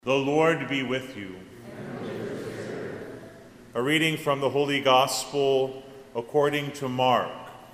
The Lord be with you. And with your spirit. A reading from the Holy Gospel according to Mark.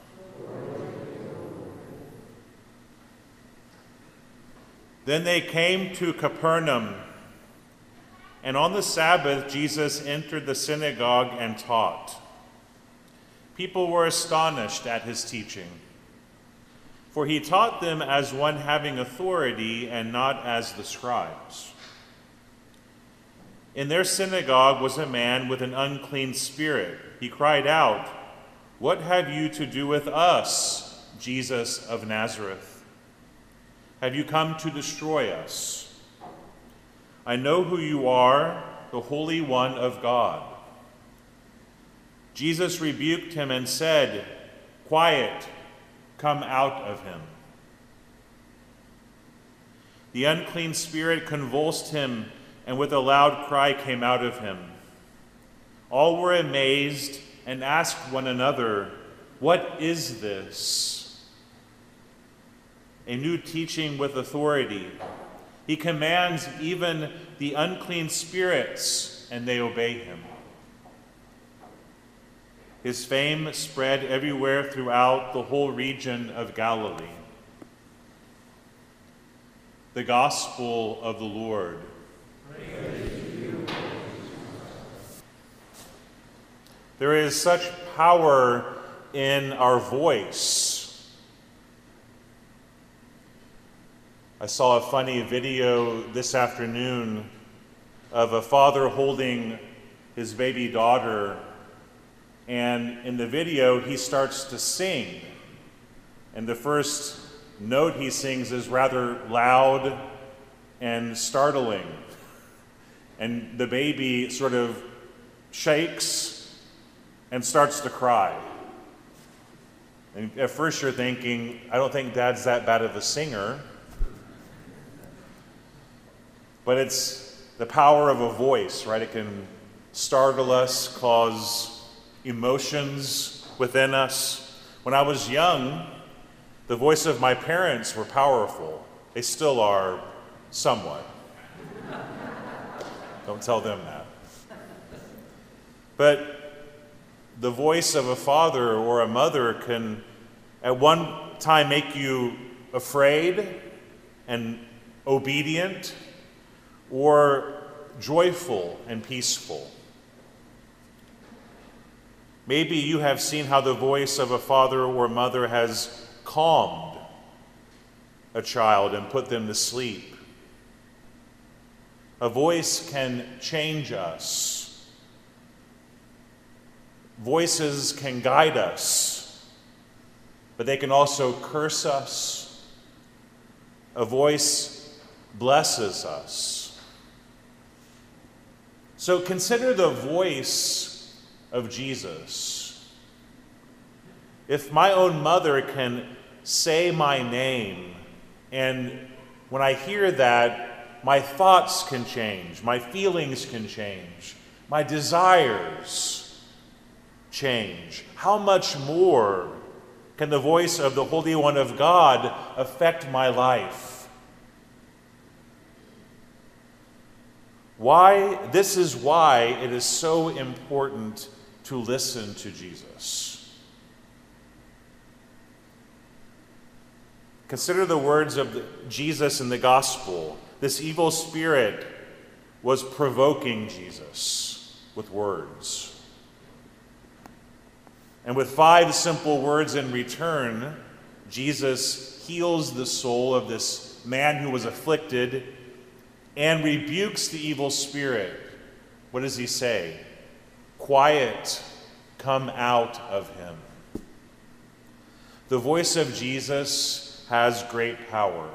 Then they came to Capernaum, and on the Sabbath Jesus entered the synagogue and taught. People were astonished at his teaching, for he taught them as one having authority and not as the scribes. In their synagogue was a man with an unclean spirit. He cried out, "What have you to do with us, Jesus of Nazareth? Have you come to destroy us? I know who you are, the Holy One of God." Jesus rebuked him and said, "Quiet, come out of him." The unclean spirit convulsed him, and with a loud cry came out of him. All were amazed and asked one another, "What is this?" A new teaching with authority. He commands even the unclean spirits, and they obey him. His fame spread everywhere throughout the whole region of Galilee. The Gospel of the Lord. There is such power in our voice. I saw a funny video this afternoon of a father holding his baby daughter, and in the video he starts to sing. And the first note he sings is rather loud and startling. And the baby sort of shakes and starts to cry. And at first you're thinking, I don't think Dad's that bad of a singer. But it's the power of a voice, right? It can startle us, cause emotions within us. When I was young, the voice of my parents were powerful. They still are somewhat. Don't tell them that. But the voice of a father or a mother can at one time make you afraid and obedient, or joyful and peaceful. Maybe you have seen how the voice of a father or mother has calmed a child and put them to sleep. A voice can change us. Voices can guide us, but they can also curse us. A voice blesses us. So consider the voice of Jesus. If my own mother can say my name, and when I hear that, my thoughts can change, my feelings can change, my desires change, how much more can the voice of the Holy One of God affect my life? This is why it is so important to listen to Jesus. Consider the words of Jesus in the gospel. This evil spirit was provoking Jesus with words. And with 5 simple words in return, Jesus heals the soul of this man who was afflicted and rebukes the evil spirit. What does he say? "Quiet, come out of him." The voice of Jesus has great power.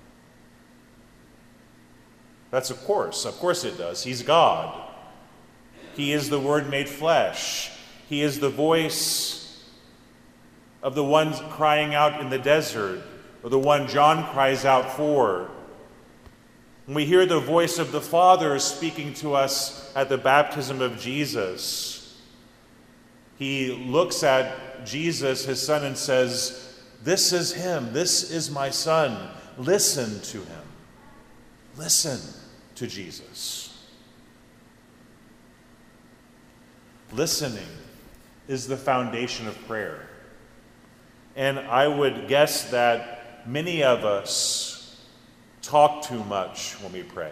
That's of course it does. He's God. He is the Word made flesh. He is the voice of the one crying out in the desert, or the one John cries out for. When we hear the voice of the Father speaking to us at the baptism of Jesus, he looks at Jesus, his son, and says, "This is him. This is my son. Listen to him. Listen to Jesus. Listening is the foundation of prayer. And I would guess that many of us talk too much when we pray.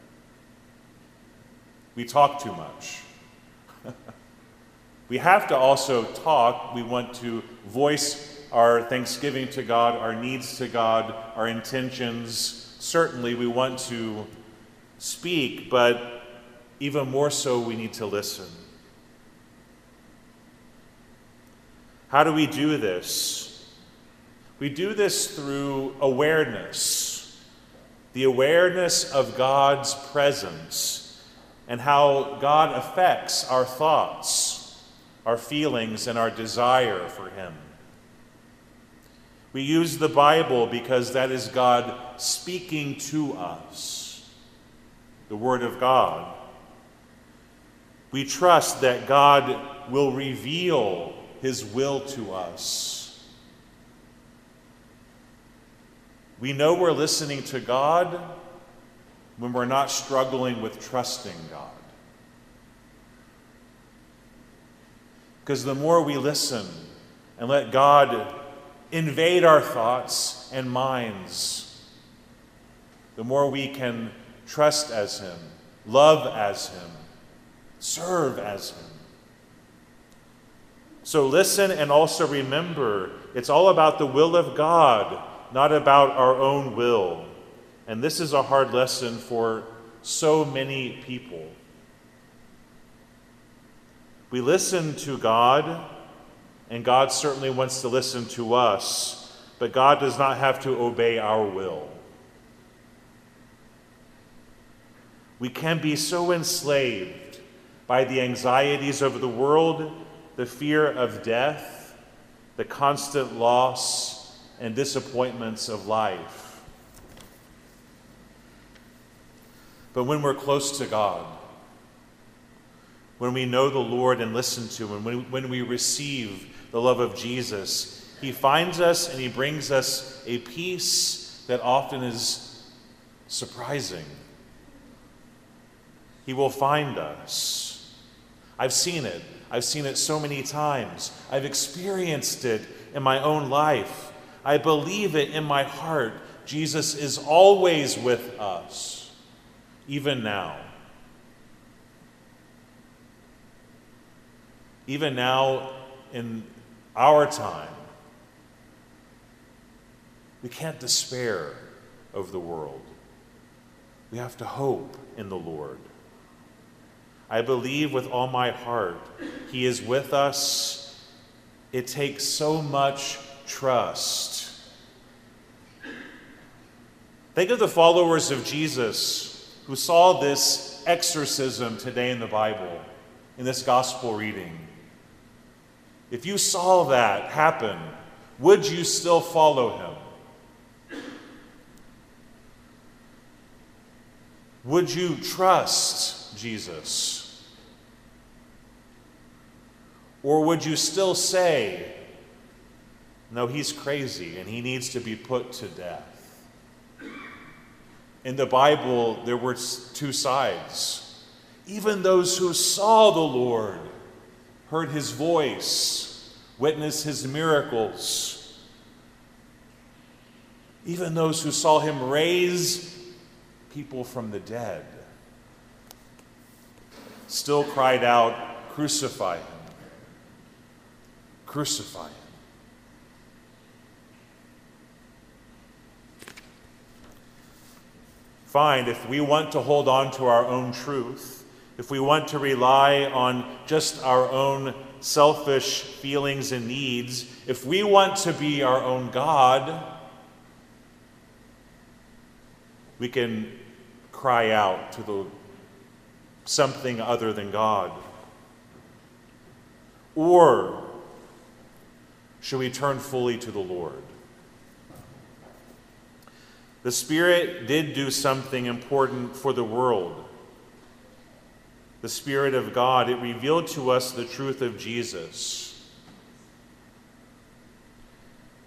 We talk too much. We have to also talk. We want to voice our thanksgiving to God, our needs to God, our intentions. Certainly we want to speak, but even more so we need to listen. How do we do this? We do this through awareness, the awareness of God's presence and how God affects our thoughts, our feelings, and our desire for Him. We use the Bible because that is God speaking to us, the Word of God. We trust that God will reveal His will to us. We know we're listening to God when we're not struggling with trusting God. Because the more we listen and let God invade our thoughts and minds, the more we can trust as Him, love as Him, serve as Him. So listen and also remember, it's all about the will of God, not about our own will. And this is a hard lesson for so many people. We listen to God, and God certainly wants to listen to us, but God does not have to obey our will. We can be so enslaved by the anxieties of the world, the fear of death, the constant loss and disappointments of life. But when we're close to God, when we know the Lord and listen to Him, when we receive the love of Jesus, He finds us and He brings us a peace that often is surprising. He will find us. I've seen it. I've seen it so many times. I've experienced it in my own life. I believe it in my heart. Jesus is always with us, even now. Even now in our time, we can't despair of the world. We have to hope in the Lord. I believe with all my heart He is with us. It takes so much trust. Think of the followers of Jesus who saw this exorcism today in the Bible, in this gospel reading. If you saw that happen, would you still follow Him? Would you trust Jesus? Or would you still say, no, he's crazy and he needs to be put to death? In the Bible, there were two sides. Even those who saw the Lord, heard His voice, witnessed His miracles, even those who saw Him raise people from the dead, still cried out, "Crucify Him! Crucify Him!" Fine, if we want to hold on to our own truth, if we want to rely on just our own selfish feelings and needs, if we want to be our own God, we can cry out to something other than God. Or should we turn fully to the Lord? The Spirit did do something important for the world. The Spirit of God, it revealed to us the truth of Jesus.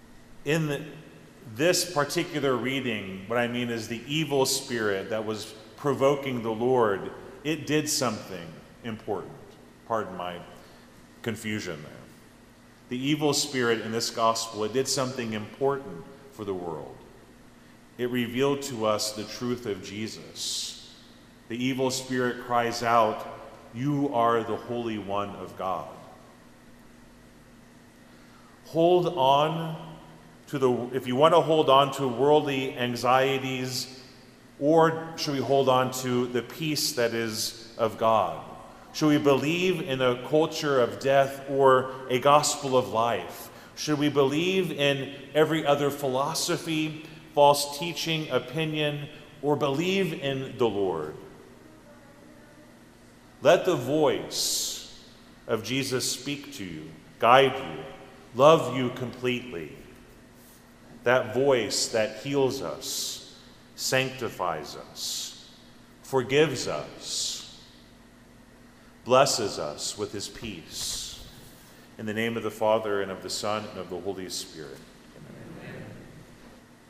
In this particular reading, what I mean is the evil spirit that was provoking the Lord, it did something important. Pardon my confusion there. The evil spirit in this gospel, it did something important for the world. It revealed to us the truth of Jesus. The evil spirit cries out, "You are the Holy One of God." Hold on to if you want to hold on to worldly anxieties, or should we hold on to the peace that is of God? Should we believe in a culture of death or a gospel of life? Should we believe in every other philosophy, false teaching, opinion, or believe in the Lord? Let the voice of Jesus speak to you, guide you, love you completely. That voice that heals us, sanctifies us, forgives us, blesses us with his peace. In the name of the Father, and of the Son, and of the Holy Spirit.